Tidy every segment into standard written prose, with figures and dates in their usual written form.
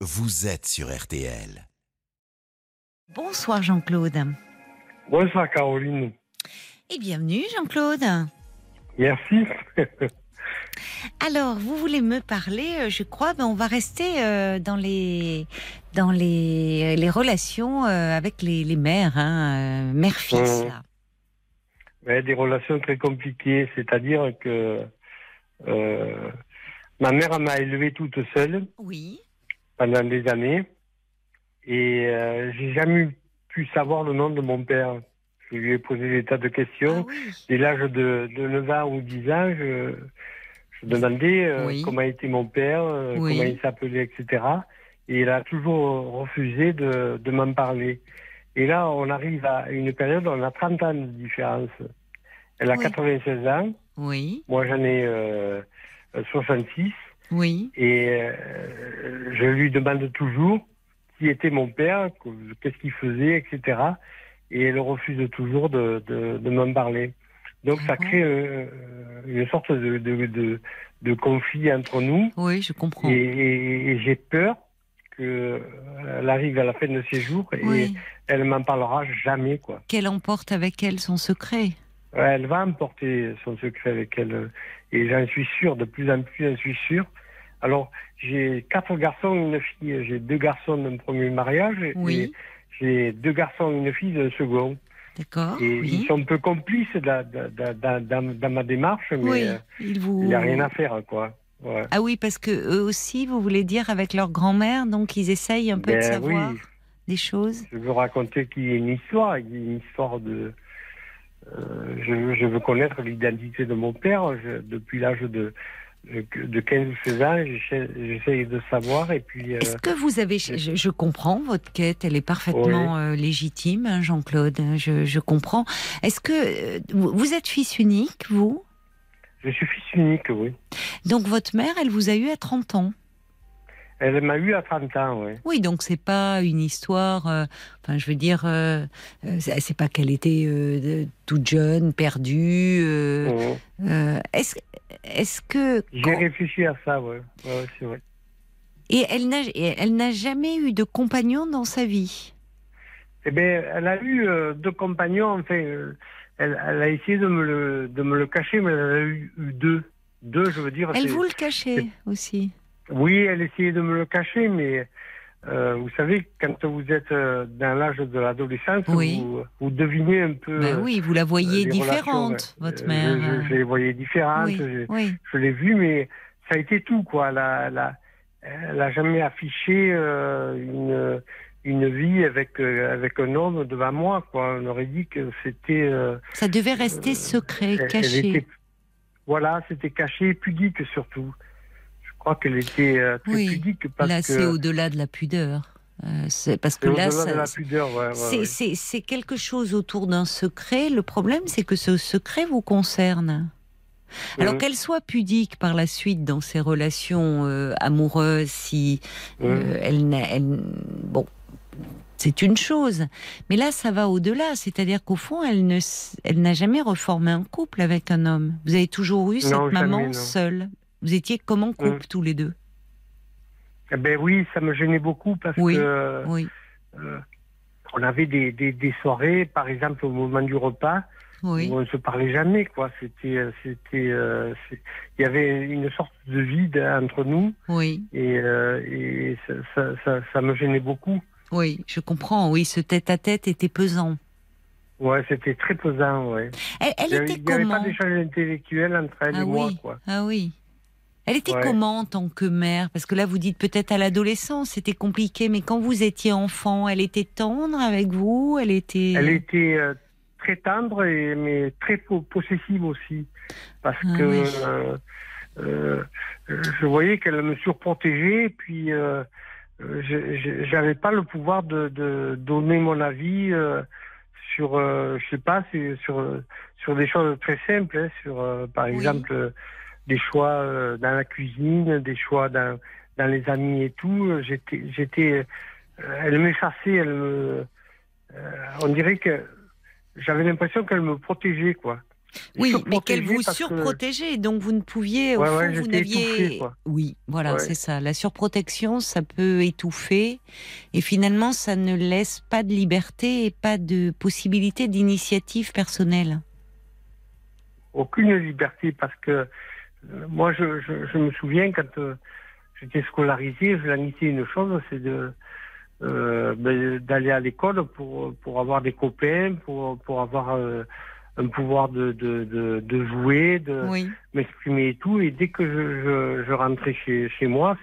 vous êtes sur RTL. Bonsoir Jean-Claude. Bonsoir Caroline. Et bienvenue Jean-Claude. Merci. Alors, vous voulez me parler, je crois, on va rester dans les relations avec les mères, mère-fils. Là. Ouais, des relations très compliquées, c'est-à-dire que ma mère m'a élevé toute seule pendant des années et j'ai jamais pu savoir le nom de mon père. Je lui ai posé des tas de questions. Dès l'âge de 9 ans ou 10 ans, je demandais comment était mon père, comment il s'appelait, etc. Et il a toujours refusé de m'en parler. Et là, on arrive à une période où on a 30 ans de différence. Elle a 96 ans. Oui. Moi, j'en ai 66. Oui. Et je lui demande toujours qui était mon père, qu'est-ce qu'il faisait, etc. Et elle refuse toujours de m'en parler. Donc ça crée une sorte de conflit entre nous. Oui, je comprends. Et j'ai peur qu'elle arrive à la fin de ses jours et elle m'en parlera jamais, quoi. Qu'elle emporte avec elle son secret. Elle va emporter son secret avec elle. Et j'en suis sûr, de plus en plus j'en suis sûr. Alors, j'ai 4 garçons et une fille. J'ai 2 garçons d'un premier mariage et j'ai 2 garçons et une fille d'un second. D'accord. Et ils sont un peu complices dans ma démarche, mais il n'y a rien à faire, quoi. Ouais. Ah oui, parce que eux aussi, vous voulez dire, avec leur grand-mère, donc ils essayent un peu de savoir des choses. Je veux raconter qu'il y a une histoire de... je veux connaître l'identité de mon père. Depuis l'âge de 15 ou 16 ans, j'essaye de savoir. Et puis, est-ce que vous avez... Je comprends votre quête, elle est parfaitement légitime, hein, Jean-Claude, je comprends. Est-ce que vous êtes fils unique, vous ? Je suis fils unique, oui. Donc votre mère, elle vous a eu à 30 ans ? Elle m'a eu à 30 ans, oui. Oui, donc c'est pas une histoire... enfin, je veux dire, c'est pas qu'elle était toute jeune, perdue. Est-ce que... J'ai réfléchi à ça, oui. Ouais, c'est vrai. Et elle n'a jamais eu de compagnon dans sa vie ? Eh bien, elle a eu 2 compagnons, enfin... Elle a essayé de me le cacher, mais elle en a eu 2. 2, je veux dire... Elle vous le cachait aussi ? Oui, elle essayait de me le cacher, mais vous savez, quand vous êtes dans l'âge de l'adolescence, vous devinez un peu... Ben oui, vous la voyez différente, votre mère. Je les voyais différentes, je l'ai vue, mais ça a été tout, quoi. Elle a jamais affiché une vie avec un homme devant moi, quoi. On aurait dit que c'était... ça devait rester secret, caché. C'était caché, pudique surtout. Je crois qu'elle était très pudique. Là, c'est au-delà de la pudeur. C'est parce que là, au-delà de la pudeur, c'est quelque chose autour d'un secret. Le problème, c'est que ce secret vous concerne. Alors qu'elle soit pudique par la suite dans ses relations amoureuses, si bon, c'est une chose. Mais là, ça va au-delà. C'est-à-dire qu'au fond, elle n'a jamais reformé un couple avec un homme. Vous avez toujours eu cette maman seule. Vous étiez comme en couple tous les deux. Eh ben oui, ça me gênait beaucoup parce que on avait des soirées, par exemple au moment du repas, où on ne se parlait jamais, quoi. Il y avait une sorte de vide entre nous. Et ça me gênait beaucoup. Oui, je comprends. Oui, ce tête-à-tête était pesant. Ouais, c'était très pesant, ouais. Elle était comment ? Il n'y avait pas d'échange intellectuel entre elle et moi, quoi. Ah oui. Elle était comment en tant que mère ? Parce que là, vous dites peut-être à l'adolescence, c'était compliqué, mais quand vous étiez enfant, elle était tendre avec vous ? Elle était très tendre, mais très possessive aussi. Parce que je voyais qu'elle me surprotégeait, puis j'avais pas le pouvoir de donner mon avis sur, je sais pas, sur des choses très simples, hein, sur, par exemple... des choix dans la cuisine, des choix dans les amis et tout. Elle m'effaçait, on dirait que j'avais l'impression qu'elle me protégeait, quoi. Oui, mais qu'elle vous surprotégeait, donc vous ne pouviez, au fond, vous n'aviez... Étouffé, quoi. Oui, voilà, c'est ça. La surprotection, ça peut étouffer, et finalement, ça ne laisse pas de liberté et pas de possibilité d'initiative personnelle. Aucune liberté, parce que moi, je me souviens, quand j'étais scolarisé, je lanissais une chose, c'est d'aller à l'école pour avoir des copains, pour avoir... un pouvoir de jouer, de m'exprimer et tout. Et dès que je rentrais chez moi,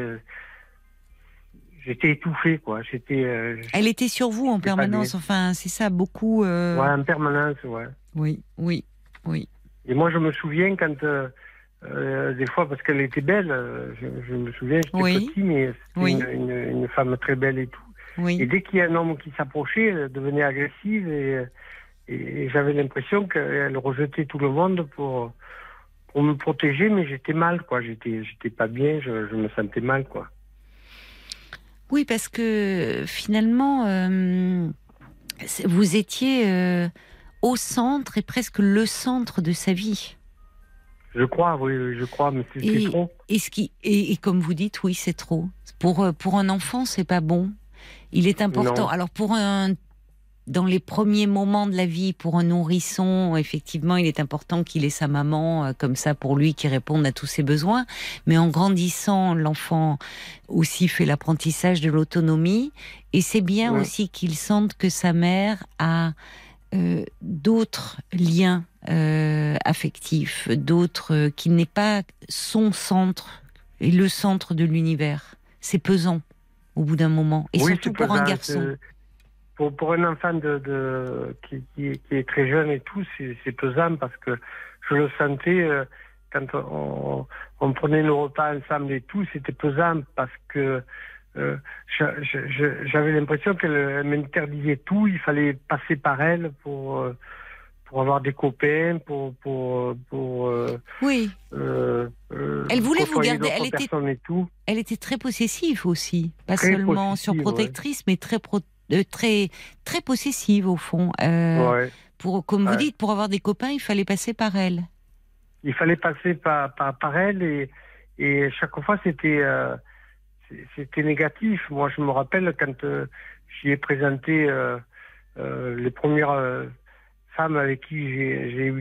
j'étais étouffé, quoi. Elle était sur vous en permanence, enfin, c'est ça, beaucoup... Ouais, en permanence, ouais. Oui. Et moi, je me souviens quand, des fois, parce qu'elle était belle, je me souviens, j'étais petit, mais c'était une femme très belle et tout. Oui. Et dès qu'il y a un homme qui s'approchait, elle devenait agressive et j'avais l'impression qu'elle rejetait tout le monde pour me protéger, mais j'étais mal, quoi. J'étais pas bien, je me sentais mal, quoi. Oui, parce que finalement, vous étiez au centre et presque le centre de sa vie. Je crois, mais c'est trop. Et comme vous dites, oui, c'est trop. Pour un enfant, c'est pas bon. Il est important. Non. Alors dans les premiers moments de la vie, pour un nourrisson, effectivement, il est important qu'il ait sa maman comme ça pour lui, qui réponde à tous ses besoins. Mais en grandissant, l'enfant aussi fait l'apprentissage de l'autonomie. Et c'est bien aussi qu'il sente que sa mère a d'autres liens affectifs, d'autres, qu'il n'est pas son centre et le centre de l'univers. C'est pesant au bout d'un moment. Et surtout pour un garçon. Pour un enfant qui est très jeune et tout, c'est pesant parce que je le sentais quand on prenait nos repas ensemble et tout, c'était pesant parce que j'avais l'impression qu'elle m'interdisait tout, il fallait passer par elle pour avoir des copains, oui. Elle voulait vous garder. Elle était très possessive aussi, pas très seulement surprotectrice, mais très très possessive au fond. Comme vous dites, pour avoir des copains, il fallait passer par elle. Il fallait passer par elle et chaque fois c'était négatif. Moi, je me rappelle quand j'y ai présenté les premières femmes avec qui j'ai eu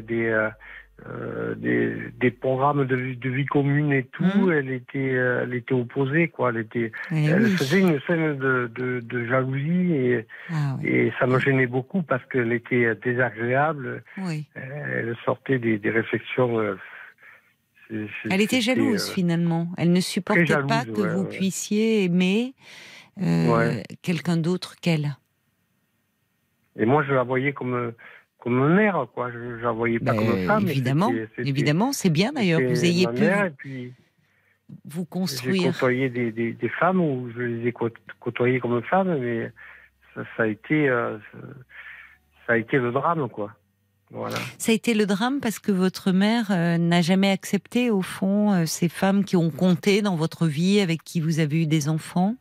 des programmes de vie commune et tout, elle était opposée, quoi. Elle faisait une scène de jalousie et ça me gênait beaucoup parce qu'elle était désagréable. Elle sortait des réflexions. Elle était jalouse finalement. Elle ne supportait pas que vous puissiez aimer quelqu'un d'autre qu'elle. Et moi, je la voyais comme mère, quoi. Je la voyais pas comme femme. Évidemment, c'est bien d'ailleurs que vous ayez pu et puis, vous construire. J'ai côtoyé des femmes où je les ai côtoyées comme femmes, mais ça a été le drame, quoi. Voilà. Ça a été le drame parce que votre mère n'a jamais accepté, au fond, ces femmes qui ont compté dans votre vie, avec qui vous avez eu des enfants.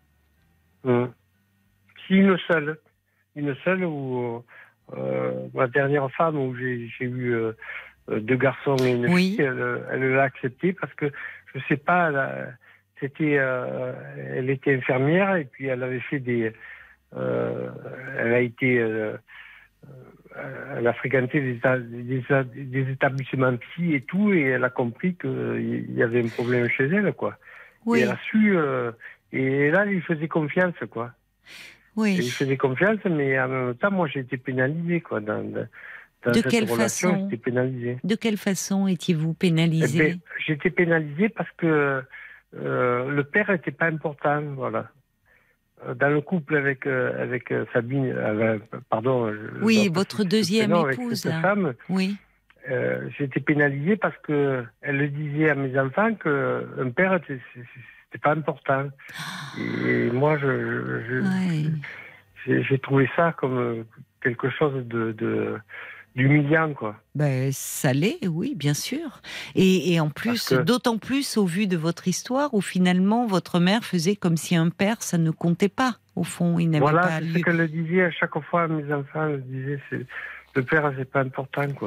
Si, une seule où ma dernière femme où j'ai eu 2 garçons et une fille, elle l'a accepté parce que je sais pas, elle était infirmière et puis elle avait fait elle a fréquenté des établissements psy et tout, et elle a compris qu'il y avait un problème chez elle, quoi. Oui. Et elle a su, et là, il faisait confiance, quoi. Oui. Et il faisait confiance, mais en même temps, moi, j'ai été pénalisé, quoi. Dans de cette quelle relation, façon j'étais pénalisé. De quelle façon étiez-vous pénalisé? J'étais pénalisé parce que le père n'était pas important, voilà. Dans le couple avec Sabine, oui, votre deuxième épouse, avec cette femme, oui. J'étais pénalisé parce que elle le disait à mes enfants qu'un père c'était pas important. Et moi, j'ai trouvé ça comme quelque chose d'humiliant, quoi. Ça l'est, oui, bien sûr. Et en plus, d'autant plus au vu de votre histoire, où finalement votre mère faisait comme si un père, ça ne comptait pas, au fond. Il n'avait pas lieu. C'est ce qu'elle le disait à chaque fois à mes enfants. Elle disait, le père, c'est pas important, quoi.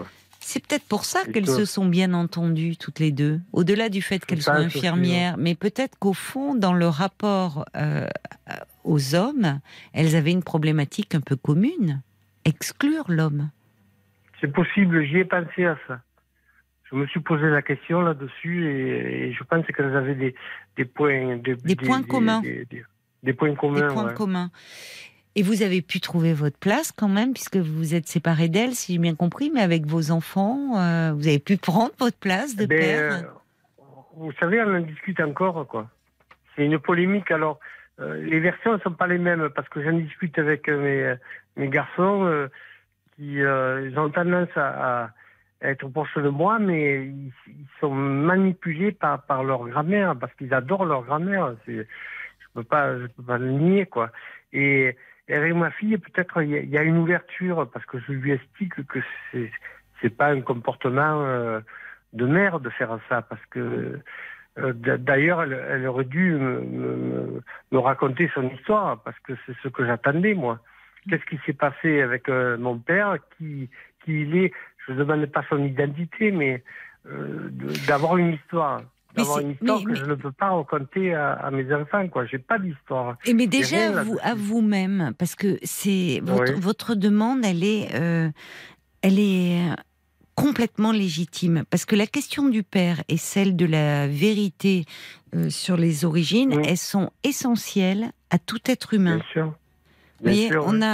C'est peut-être pour ça qu'elles se sont bien entendues toutes les deux, au-delà du fait qu'elles soient infirmières, mais peut-être qu'au fond, dans le rapport aux hommes, elles avaient une problématique un peu commune, exclure l'homme. C'est possible, j'y ai pensé à ça. Je me suis posé la question là-dessus et je pense qu'elles avaient des points... Des points communs. Des points communs. Et vous avez pu trouver votre place quand même, puisque vous vous êtes séparés d'elle, si j'ai bien compris, mais avec vos enfants, vous avez pu prendre votre place de père. Vous savez, on en discute encore, quoi. C'est une polémique. Alors, les versions ne sont pas les mêmes, parce que j'en discute avec mes garçons qui ont tendance à être proches de moi, mais ils sont manipulés par leur grand-mère, parce qu'ils adorent leur grand-mère. Je peux pas le nier, quoi. Et avec ma fille, peut-être il y a une ouverture, parce que je lui explique que c'est pas un comportement de mère de faire ça, parce que d'ailleurs elle aurait dû me raconter son histoire, parce que c'est ce que j'attendais, moi. Qu'est-ce qui s'est passé avec mon père, qui il est? Je ne demande pas son identité, mais d'avoir une histoire. D'avoir une histoire que je ne peux pas raconter à mes enfants, quoi. J'ai pas d'histoire. Et mais déjà à vous-même, parce que c'est votre demande, elle est complètement légitime, parce que la question du père et celle de la vérité sur les origines, elles sont essentielles à tout être humain. Bien sûr. Vous voyez,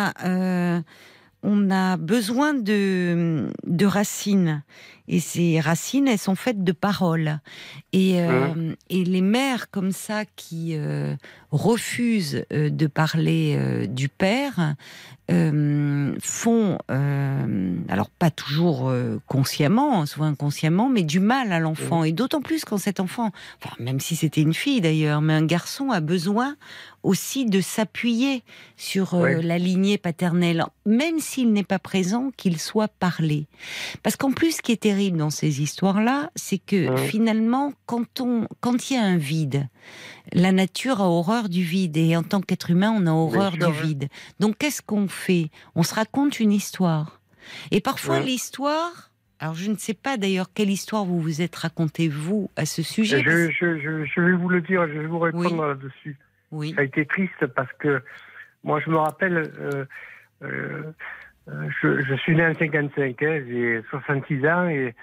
on a besoin de racines. Et ces racines, elles sont faites de paroles. Et les mères comme ça qui refusent de parler du père font, alors pas toujours consciemment, souvent inconsciemment, mais du mal à l'enfant. Et d'autant plus quand cet enfant, enfin, même si c'était une fille d'ailleurs, mais un garçon a besoin aussi de s'appuyer sur la lignée paternelle, même s'il n'est pas présent, qu'il soit parlé. Parce qu'en plus, ce qui est terrible dans ces histoires-là, c'est que finalement, quand il y a un vide, la nature a horreur du vide, et en tant qu'être humain, on a horreur du vide. Donc, qu'est-ce qu'on fait? On se raconte une histoire. Et parfois, l'histoire... Alors, je ne sais pas d'ailleurs quelle histoire vous vous êtes raconté, vous, à ce sujet. Je vais vous le dire, je vais vous répondre là-dessus. Oui. Ça a été triste parce que moi, je me rappelle, je suis né en 55, j'ai 66 ans, et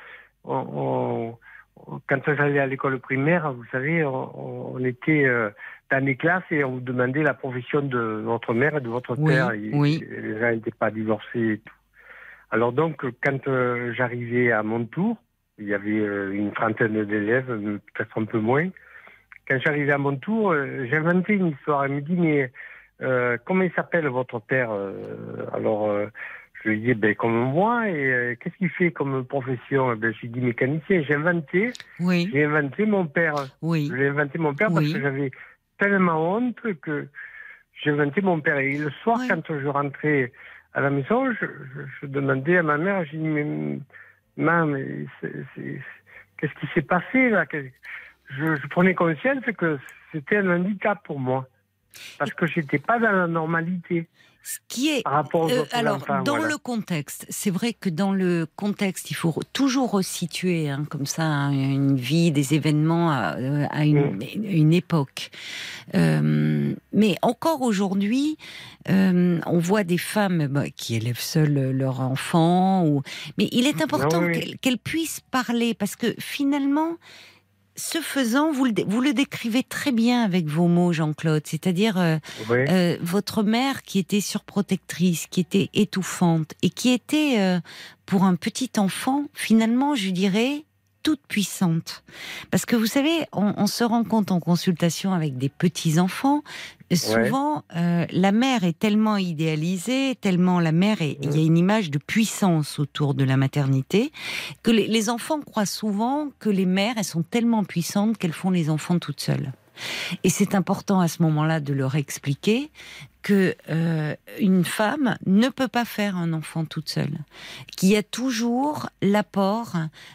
quand j'allais à l'école primaire, vous savez, on était dans les classes et on vous demandait la profession de votre mère et de votre père. Les gens n'étaient pas divorcés et tout. Alors donc, quand j'arrivais à mon tour, il y avait une trentaine d'élèves, peut-être un peu moins. Quand j'arrivais à mon tour, j'inventais une histoire. Elle me dit, mais comment il s'appelle votre père? Alors, je lui dis, comme moi, et qu'est-ce qu'il fait comme profession? Je lui dis mécanicien. J'ai inventé mon père. Oui. J'ai inventé mon père parce que j'avais tellement honte que j'ai inventé mon père. Et le soir, quand je rentrais à la maison, je demandais à ma mère, je dis, mais maman, qu'est-ce qui s'est passé là? Je prenais conscience que c'était un handicap pour moi. Parce que je n'étais pas dans la normalité. Ce qui est, par rapport aux autres enfants, dans le contexte, c'est vrai que dans le contexte, il faut toujours resituer comme ça une vie, des événements à une époque. Mais encore aujourd'hui, on voit des femmes qui élèvent seules leurs enfants. Mais il est important qu'elles puissent parler, parce que finalement... Ce faisant, vous le décrivez très bien avec vos mots, Jean-Claude. C'est-à-dire votre mère qui était surprotectrice, qui était étouffante et qui était, pour un petit enfant, finalement, je dirais, toute puissante. Parce que vous savez, on se rend compte en consultation avec des petits-enfants, souvent, la mère est tellement idéalisée, tellement la mère il y a une image de puissance autour de la maternité, que les enfants croient souvent que les mères, elles sont tellement puissantes qu'elles font les enfants toutes seules. Et c'est important à ce moment-là de leur expliquer que une femme ne peut pas faire un enfant toute seule, qu'il y a toujours l'apport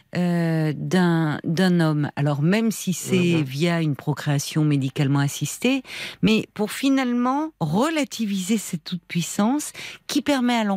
d'un homme. Alors même si c'est via une procréation médicalement assistée, mais pour finalement relativiser cette toute-puissance qui permet à l'enfant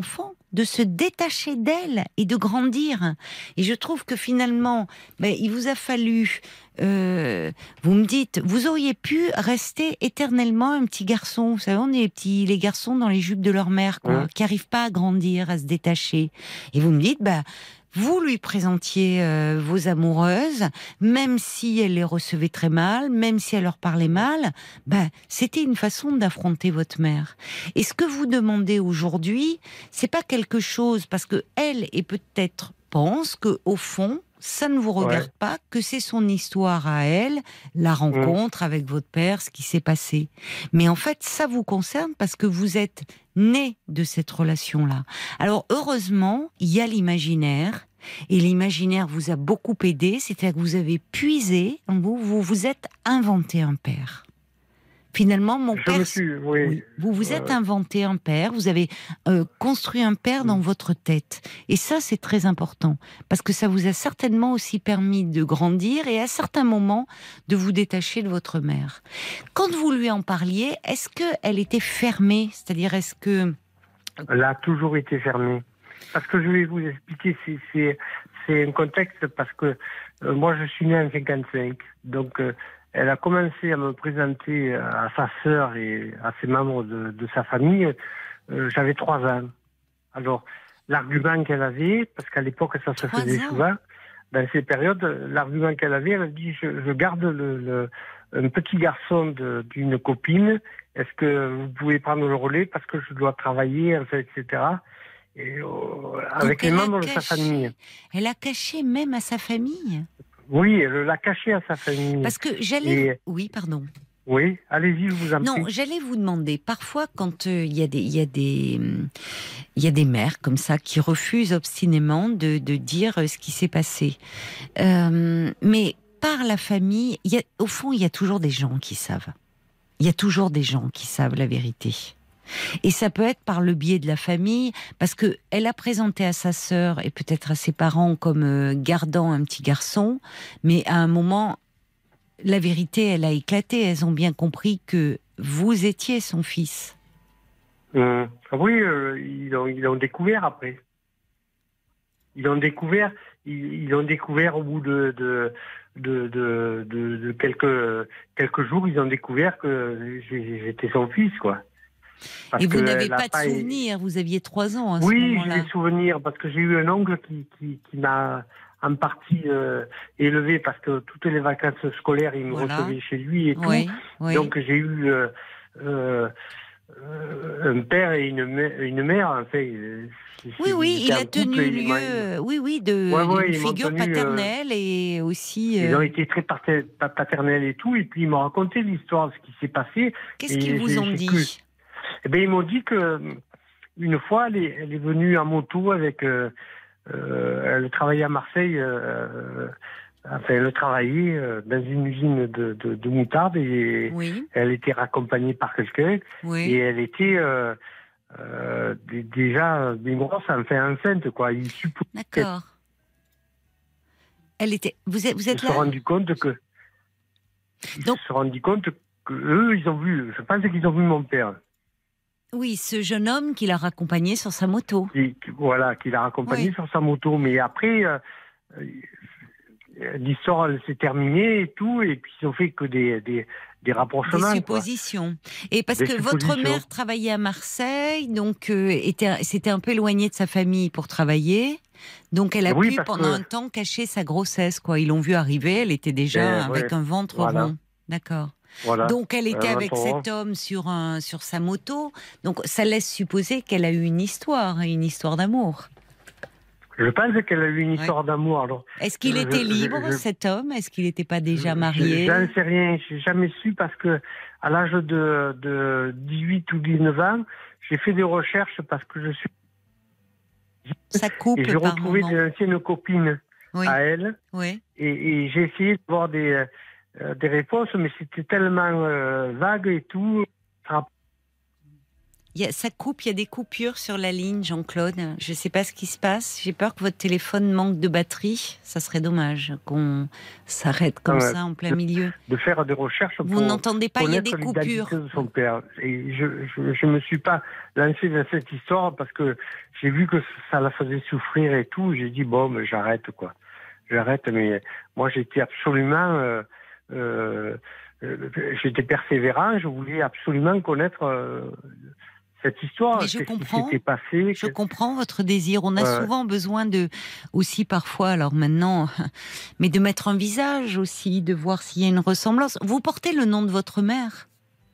de se détacher d'elle et de grandir. Et je trouve que finalement, il vous a fallu... vous me dites, vous auriez pu rester éternellement un petit garçon. Vous savez, on est les garçons dans les jupes de leur mère, quoi, qui n'arrivent pas à grandir, à se détacher. Et vous me dites, vous lui présentiez vos amoureuses, même si elle les recevait très mal, même si elle leur parlait mal, c'était une façon d'affronter votre mère. Et ce que vous demandez aujourd'hui, c'est pas quelque chose, parce que elle est peut-être pense que au fond, ça ne vous regarde pas, que c'est son histoire à elle, la rencontre avec votre père, ce qui s'est passé. Mais en fait, ça vous concerne parce que vous êtes né de cette relation-là. Alors, heureusement, il y a l'imaginaire, et l'imaginaire vous a beaucoup aidé, c'est-à-dire que vous avez puisé, vous vous êtes inventé un père. Finalement, mon père... Vous vous êtes inventé un père, vous avez construit un père dans votre tête. Et ça, c'est très important, parce que ça vous a certainement aussi permis de grandir et à certains moments de vous détacher de votre mère. Quand vous lui en parliez, est-ce qu'elle était fermée ? C'est-à-dire, est-ce que... Elle a toujours été fermée. Parce que je vais vous expliquer, c'est un contexte, parce que moi, je suis né en 55, donc... elle a commencé à me présenter à sa sœur et à ses membres de sa famille. J'avais 3 ans. Alors, l'argument qu'elle avait, parce qu'à l'époque, ça se faisait souvent, dans ces périodes, l'argument qu'elle avait, elle a dit, je garde un petit garçon d'une copine. Est-ce que vous pouvez prendre le relais parce que je dois travailler, enfin, etc. Et, avec les membres de sa famille. Elle a caché même à sa famille ? Oui, elle l'a caché à sa famille. Parce que j'allais... Oui, pardon. Oui, allez-y, je vous en prie. Non, j'allais vous demander, parfois quand il y a des mères comme ça qui refusent obstinément de dire ce qui s'est passé. Mais par la famille, au fond, il y a toujours des gens qui savent. Il y a toujours des gens qui savent la vérité. Et ça peut être par le biais de la famille, parce que elle a présenté à sa sœur et peut-être à ses parents comme gardant un petit garçon, mais à un moment, la vérité, elle a éclaté. Elles ont bien compris que vous étiez son fils. Oui, ils l'ont découvert après. Ils l'ont découvert au bout de quelques jours. Ils ont découvert que j'étais son fils, quoi. Parce et vous n'avez pas de souvenirs, vous aviez 3 ans à ce moment-là. Oui, j'ai des souvenirs, parce que j'ai eu un oncle qui m'a en partie élevé, parce que toutes les vacances scolaires, il me recevait chez lui et tout. Donc j'ai eu un père et une mère, en fait. Oui, il a tenu lieu, d'une figure paternelle et aussi... Ils ont été très paternels et tout, et puis ils m'ont raconté l'histoire de ce qui s'est passé. Qu'est-ce qu'ils vous ont dit ? Eh bien, ils m'ont dit que une fois, elle est venue en moto avec. Elle travaillait à Marseille. Elle travaillait dans une usine de moutarde et elle était raccompagnée par quelqu'un. Et elle était déjà bien grosse, enfin enceinte, quoi. D'accord. Elle était. Vous êtes là ? Ils se sont rendus compte que. Ils se sont rendus compte que eux, ils ont vu. Je pense qu'ils ont vu mon père. Oui, ce jeune homme qui l'a raccompagné sur sa moto. Qui l'a raccompagné sur sa moto. Mais après, l'histoire s'est terminée et tout, et puis ils ont fait que des rapprochements. Des suppositions. Quoi. Et parce que votre mère travaillait à Marseille, donc s'était un peu éloignée de sa famille pour travailler. Donc elle a pu pendant un temps cacher sa grossesse. Quoi. Ils l'ont vue arriver, elle était déjà avec un ventre rond. D'accord. Voilà. Donc elle était avec cet homme sur sa moto. Donc ça laisse supposer qu'elle a eu une histoire d'amour. Je pense qu'elle a eu une histoire d'amour. Alors, est-ce qu'il était libre, cet homme ? Est-ce qu'il n'était pas déjà marié ? J'en sais rien. J'ai jamais su, parce que à l'âge de 18 ou 19 ans, j'ai fait des recherches parce que je suis. Ça coupe. Et j'ai retrouvé des anciennes copines à elle. Oui. Et j'ai essayé de voir des réponses, mais c'était tellement vague et tout. Ça coupe, il y a des coupures sur la ligne, Jean-Claude. Je ne sais pas ce qui se passe. J'ai peur que votre téléphone manque de batterie. Ça serait dommage qu'on s'arrête comme ça en plein milieu. De faire des recherches. Vous n'entendez pas, il y a des coupures. De son père. Et je me suis pas lancé dans cette histoire parce que j'ai vu que ça la faisait souffrir et tout. J'ai dit bon, mais j'arrête quoi. J'arrête. Mais moi, j'étais absolument. J'étais persévérant. Je voulais absolument connaître. Cette histoire, mais je comprends. Qui s'était passé. Je comprends votre désir. On a souvent besoin aussi parfois, alors maintenant, mais de mettre un visage aussi, de voir s'il y a une ressemblance. Vous portez le nom de votre mère.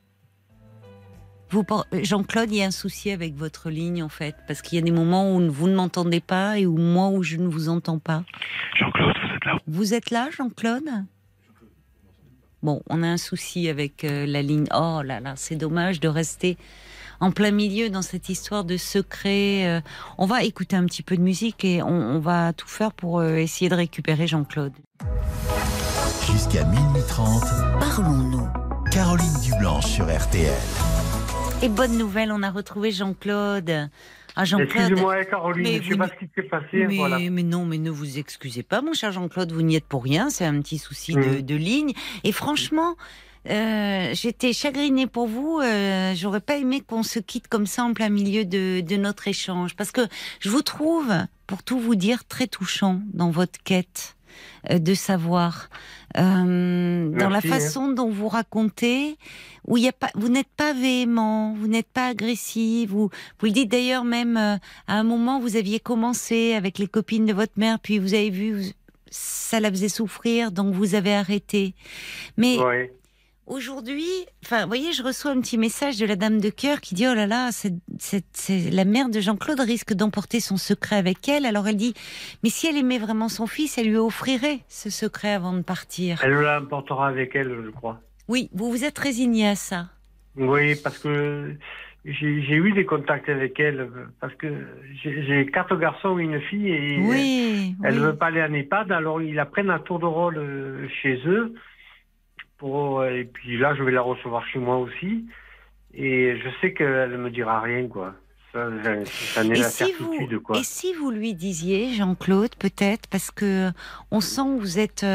Jean-Claude, il y a un souci avec votre ligne en fait, parce qu'il y a des moments où vous ne m'entendez pas et où moi où je ne vous entends pas. Jean-Claude, vous êtes là. Vous êtes là, Jean-Claude ? Bon, on a un souci avec la ligne. Oh là là, c'est dommage de rester en plein milieu dans cette histoire de secret. On va écouter un petit peu de musique et on va tout faire pour essayer de récupérer Jean-Claude. Jusqu'à minuit 30, parlons-nous. Caroline Dublanche sur RTL. Et bonne nouvelle, on a retrouvé Jean-Claude. Ah, Jean-Claude. Excusez-moi, Caroline, je ne sais pas ce qui s'est passé. Mais non, mais ne vous excusez pas, mon cher Jean-Claude, vous n'y êtes pour rien. C'est un petit souci de ligne. Et franchement, j'étais chagrinée pour vous. J'aurais pas aimé qu'on se quitte comme ça en plein milieu de notre échange, parce que je vous trouve, pour tout vous dire, très touchant dans votre quête de savoir, dans la façon dont vous racontez, où vous n'êtes pas véhément, vous n'êtes pas agressif. Vous le dites d'ailleurs même à un moment, vous aviez commencé avec les copines de votre mère, puis vous avez vu, ça la faisait souffrir, donc vous avez arrêté. Mais aujourd'hui, vous voyez, je reçois un petit message de la dame de cœur qui dit « Oh là là, la mère de Jean-Claude risque d'emporter son secret avec elle. » Alors elle dit « Mais si elle aimait vraiment son fils, elle lui offrirait ce secret avant de partir. » Elle l'emportera avec elle, je crois. Oui, vous vous êtes résigné à ça. Oui, parce que j'ai eu des contacts avec elle, parce que j'ai 4 garçons et une fille, et elle ne veut pas aller en EHPAD, alors ils la prennent à tour de rôle chez eux. Et puis là, je vais la recevoir chez moi aussi. Et je sais qu'elle ne me dira rien, quoi. Ça n'est la certitude, quoi. Et si vous lui disiez, Jean-Claude, peut-être, parce que on sent que vous êtes...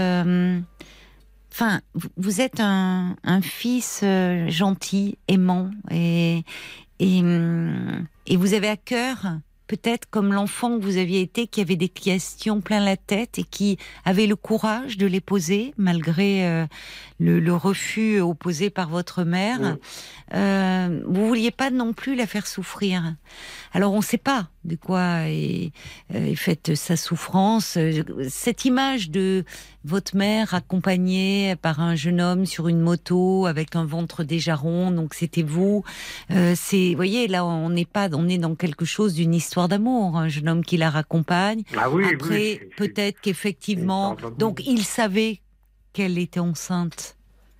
vous êtes un fils gentil, aimant, et vous avez à cœur... Peut-être comme l'enfant que vous aviez été, qui avait des questions plein la tête et qui avait le courage de les poser, malgré le refus opposé par votre mère. Vous vouliez pas non plus la faire souffrir. Alors on ne sait pas de quoi est faite sa souffrance. Cette image de votre mère accompagnée par un jeune homme sur une moto avec un ventre déjà rond, donc c'était vous. Vous voyez, là on est dans quelque chose d'une histoire d'amour, un jeune homme qui la raccompagne. Après, peut-être qu'effectivement, donc il savait qu'elle était enceinte.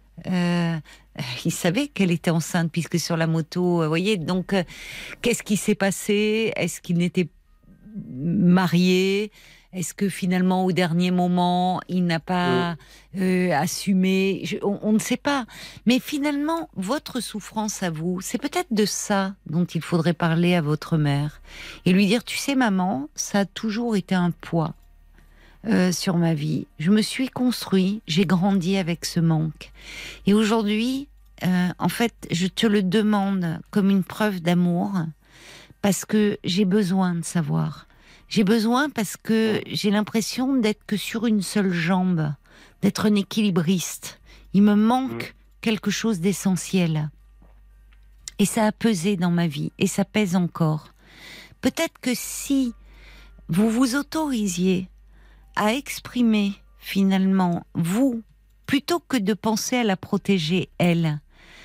Il savait qu'elle était enceinte puisque sur la moto, vous voyez, donc qu'est-ce qui s'est passé? Est-ce qu'il n'était marié? Est-ce que finalement au dernier moment il n'a pas assumé? On ne sait pas, mais finalement votre souffrance à vous, c'est peut-être de ça dont il faudrait parler à votre mère et lui dire, tu sais maman, ça a toujours été un poids sur ma vie. Je me suis construit, j'ai grandi avec ce manque. Et aujourd'hui, en fait, je te le demande comme une preuve d'amour parce que j'ai besoin de savoir. J'ai besoin parce que j'ai l'impression d'être que sur une seule jambe, d'être un équilibriste. Il me manque quelque chose d'essentiel. Et ça a pesé dans ma vie, et ça pèse encore. Peut-être que si vous vous autorisiez à exprimer finalement, vous, plutôt que de penser à la protéger, elle,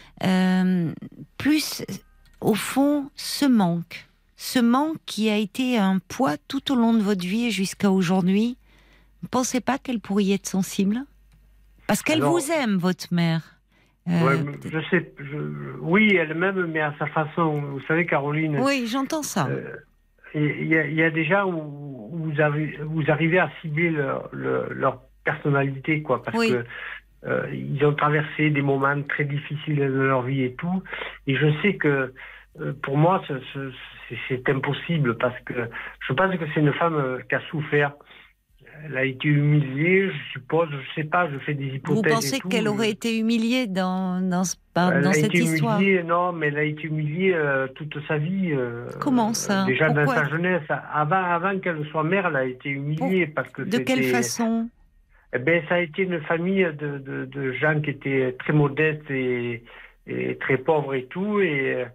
plus au fond ce manque qui a été un poids tout au long de votre vie jusqu'à aujourd'hui, vous ne pensez pas qu'elle pourrait y être sensible? Parce qu'elle vous aime, votre mère. Je sais, oui, elle m'aime, mais à sa façon. Vous savez, Caroline... Oui, j'entends ça. Il y a déjà où vous arrivez à cibler leur personnalité, quoi, parce que ils ont traversé des moments très difficiles de leur vie et tout, et je sais que pour moi, c'est impossible parce que je pense que c'est une femme qui a souffert. Elle a été humiliée, je suppose, je sais pas, je fais des hypothèses. Vous pensez qu'elle aurait été humiliée dans cette histoire? Non, mais elle a été humiliée toute sa vie. Comment ça? Déjà Pourquoi? dans sa jeunesse. Avant qu'elle soit mère, elle a été humiliée. Parce que de quelle façon? Eh ben, ça a été une famille de gens qui étaient très modestes et très pauvres et tout. Et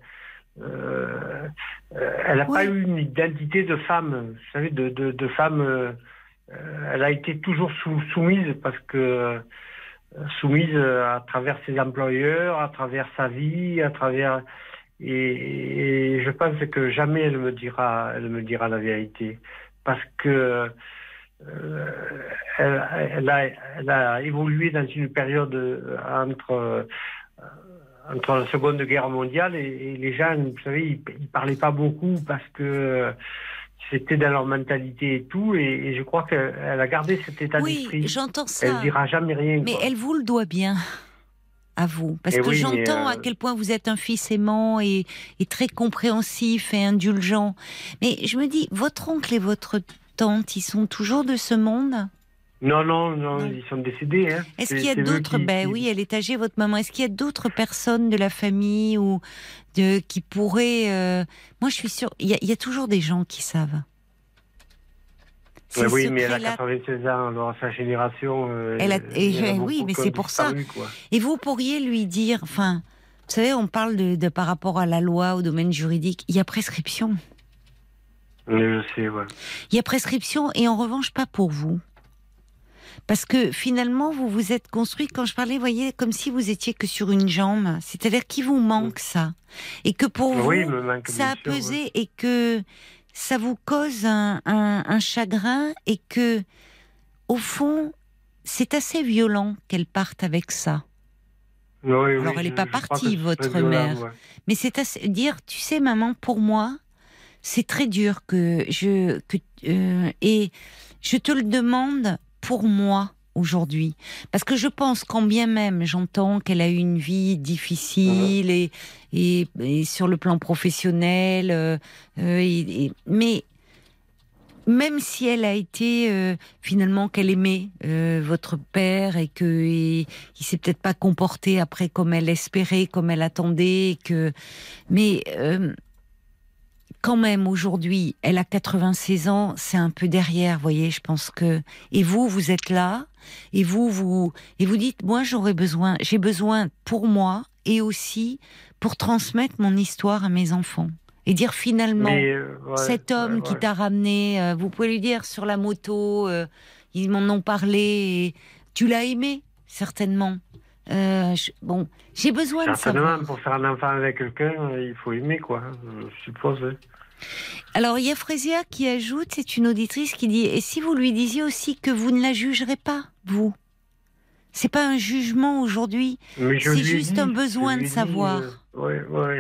elle n'a pas eu une identité de femme. Vous savez, de femme... elle a été toujours soumise parce que soumise à travers ses employeurs, à travers sa vie, à travers et je pense que jamais elle me dira la vérité parce que elle a évolué dans une période entre la Seconde Guerre mondiale et les gens, vous savez, ils parlaient pas beaucoup parce que c'était dans leur mentalité et tout, et je crois qu'elle a gardé cet état d'esprit. Oui, j'entends ça. Elle ne dira jamais rien. Mais elle vous le doit bien, à vous. Parce que j'entends à quel point vous êtes un fils aimant et très compréhensif et indulgent. Mais je me dis, votre oncle et votre tante, ils sont toujours de ce monde ? Non, ils sont décédés. Hein. Est-ce qu'il y a d'autres... oui, elle est âgée, votre maman. Est-ce qu'il y a d'autres personnes de la famille ou qui pourraient... Moi, je suis sûre, il y a toujours des gens qui savent. Oui, mais elle a 96 ans, alors sa génération... oui, mais c'est pour ça. Et vous pourriez lui dire... Enfin, vous savez, on parle de par rapport à la loi, au domaine juridique, il y a prescription. Je sais, ouais. Il y a prescription, et en revanche, pas pour vous. Parce que finalement, vous vous êtes construit, quand je parlais, vous voyez, comme si vous étiez que sur une jambe. C'est-à-dire qu'il vous manque ça. Et que pour vous, ça a pesé et que ça vous cause un chagrin et que, au fond, c'est assez violent qu'elle parte avec ça. Alors, elle n'est pas partie, votre mère. Mais c'est assez dire, tu sais, maman, pour moi, c'est très dur et je te le demande pour moi aujourd'hui, parce que je pense quand bien même j'entends qu'elle a eu une vie difficile et sur le plan professionnel, mais même si elle a été finalement qu'elle aimait votre père et il s'est peut-être pas comporté après comme elle espérait, comme elle attendait, mais quand même, aujourd'hui, elle a 96 ans, c'est un peu derrière, vous voyez, je pense que... Et vous êtes là, et vous dites, moi, j'ai besoin pour moi, et aussi pour transmettre mon histoire à mes enfants. Et dire finalement, cet homme qui t'a ramené, vous pouvez lui dire sur la moto, ils m'en ont parlé, et tu l'as aimé, certainement. J'ai besoin de savoir. Pour faire un enfant avec quelqu'un, il faut aimer, quoi. Je suppose. Alors, il y a Frésia qui ajoute, c'est une auditrice qui dit, et si vous lui disiez aussi que vous ne la jugerez pas, vous ? C'est pas un jugement aujourd'hui, c'est juste un besoin de savoir. Oui.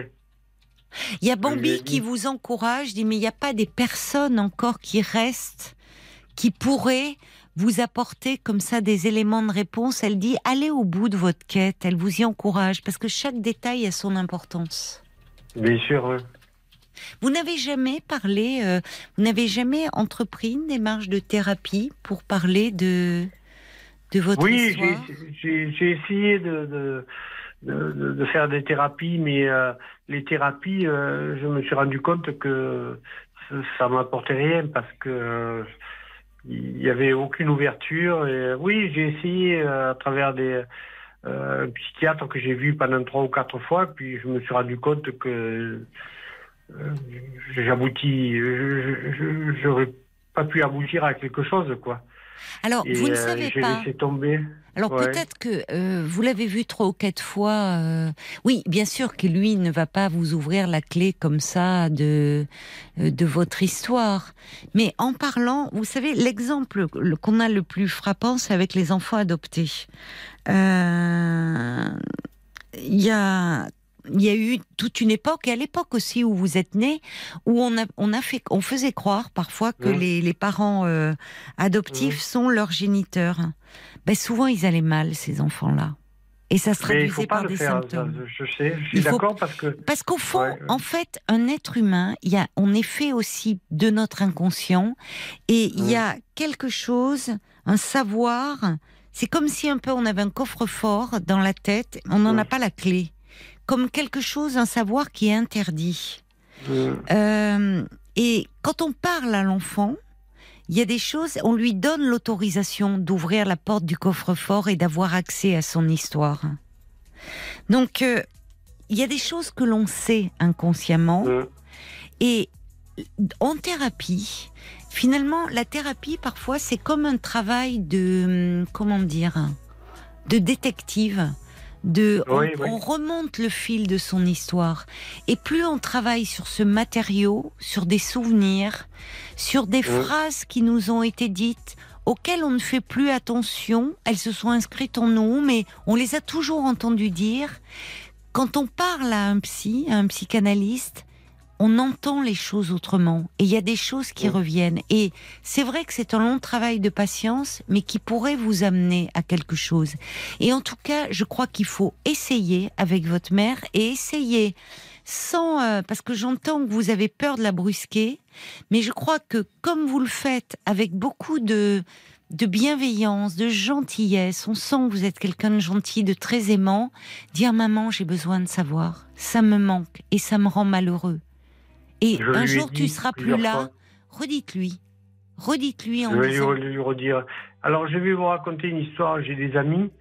Il y a Bambi qui vous encourage, dit, mais il n'y a pas des personnes encore qui restent, qui pourraient vous apporter comme ça des éléments de réponse. Elle dit, allez au bout de votre quête, elle vous y encourage, parce que chaque détail a son importance. Bien sûr, oui. Vous n'avez jamais parlé, vous n'avez jamais entrepris une démarche de thérapie pour parler de votre histoire ? Oui, j'ai essayé de faire des thérapies, mais les thérapies, je me suis rendu compte que ça m'apportait rien parce que il y avait aucune ouverture. Et oui, j'ai essayé à travers des psychiatres que j'ai vus pendant 3 ou 4 fois, puis je me suis rendu compte que j'aurais pas pu aboutir à quelque chose, quoi. Alors, vous ne savez pas. J'ai laissé tomber. Alors, peut-être que vous l'avez vu 3 ou 4 fois. Oui, bien sûr que lui ne va pas vous ouvrir la clé comme ça de votre histoire. Mais en parlant, vous savez, l'exemple qu'on a le plus frappant, c'est avec les enfants adoptés. Il y a eu toute une époque, et à l'époque aussi où vous êtes né, où on faisait croire parfois que les parents adoptifs sont leurs géniteurs. Ben souvent ils allaient mal, ces enfants-là. Et ça se traduisait par des symptômes. Je sais, je suis d'accord parce qu'au fond, en fait, un être humain, on est fait aussi de notre inconscient, et il y a quelque chose, un savoir. C'est comme si un peu on avait un coffre-fort dans la tête, on n'en a pas la clé, comme quelque chose, un savoir qui est interdit. Et quand on parle à l'enfant, il y a des choses, on lui donne l'autorisation d'ouvrir la porte du coffre-fort et d'avoir accès à son histoire. Donc, il y a des choses que l'on sait inconsciemment. Et en thérapie, finalement, la thérapie, parfois, c'est comme un travail de détective. On remonte le fil de son histoire, et plus on travaille sur ce matériau, sur des souvenirs, sur des phrases qui nous ont été dites, auxquelles on ne fait plus attention, elles se sont inscrites en nous, mais on les a toujours entendues dire. Quand on parle à un psychanalyste, on entend les choses autrement, et il y a des choses qui reviennent. Et c'est vrai que c'est un long travail de patience, mais qui pourrait vous amener à quelque chose. Et en tout cas, je crois qu'il faut essayer avec votre mère, et essayer sans... parce que j'entends que vous avez peur de la brusquer, mais je crois que comme vous le faites avec beaucoup de bienveillance, de gentillesse, on sent que vous êtes quelqu'un de gentil, de très aimant, dire « Maman, j'ai besoin de savoir, ça me manque et ça me rend malheureux ». Et un jour, tu seras plus là. Redites-lui. Redites-lui en disant... Je vais lui redire. Alors, je vais vous raconter une histoire. J'ai des amis.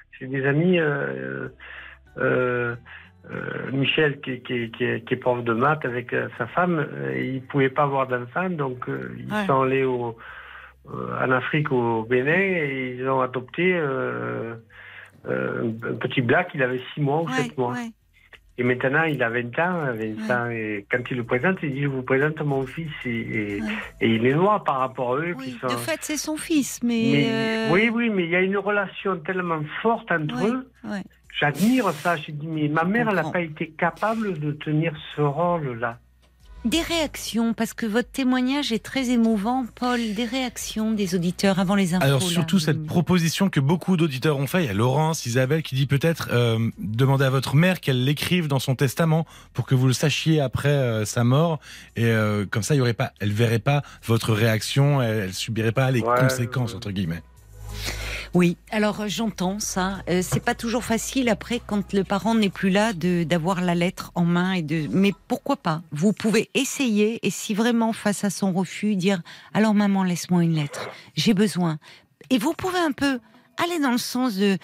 Michel, qui est prof de maths avec sa femme. Il ne pouvait pas avoir d'enfant, donc ils sont allés en Afrique, au Bénin, et ils ont adopté un petit black. Il avait 6 mois ou 7 mois. Ouais. Et maintenant, il a 20 ans, et quand il le présente, il dit « Je vous présente mon fils ». Et il est noir par rapport à eux. Oui, de fait, c'est son fils, mais... Oui, mais il y a une relation tellement forte entre eux. Ouais. J'admire ça. Je dis, mais ma mère, elle n'a pas été capable de tenir ce rôle-là. Des réactions, parce que votre témoignage est très émouvant, Paul, des réactions des auditeurs avant les infos. Alors surtout cette proposition que beaucoup d'auditeurs ont fait, il y a Laurence, Isabelle qui dit peut-être demander à votre mère qu'elle l'écrive dans son testament pour que vous le sachiez après sa mort, et comme ça elle verrait pas votre réaction, elle subirait pas les conséquences entre guillemets. Oui, alors j'entends ça. C'est pas toujours facile après, quand le parent n'est plus là, d'avoir la lettre en main mais pourquoi pas ? Vous pouvez essayer, et si vraiment face à son refus, dire alors maman, laisse-moi une lettre. J'ai besoin. Et vous pouvez un peu aller dans le sens de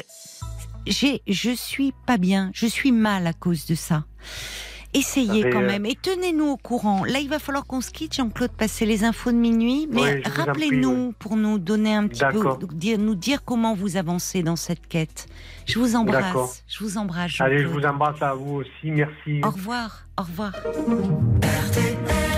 je suis pas bien, je suis mal à cause de ça. Essayez quand même, et tenez-nous au courant. Là, il va falloir qu'on se quitte, Jean-Claude, passer les infos de minuit, mais rappelez-nous pour nous donner un petit peu, nous dire comment vous avancez dans cette quête. Je vous embrasse. D'accord. Je vous embrasse, Jean-Claude. Allez, je vous embrasse à vous aussi, merci. Au revoir. Au revoir. RTL.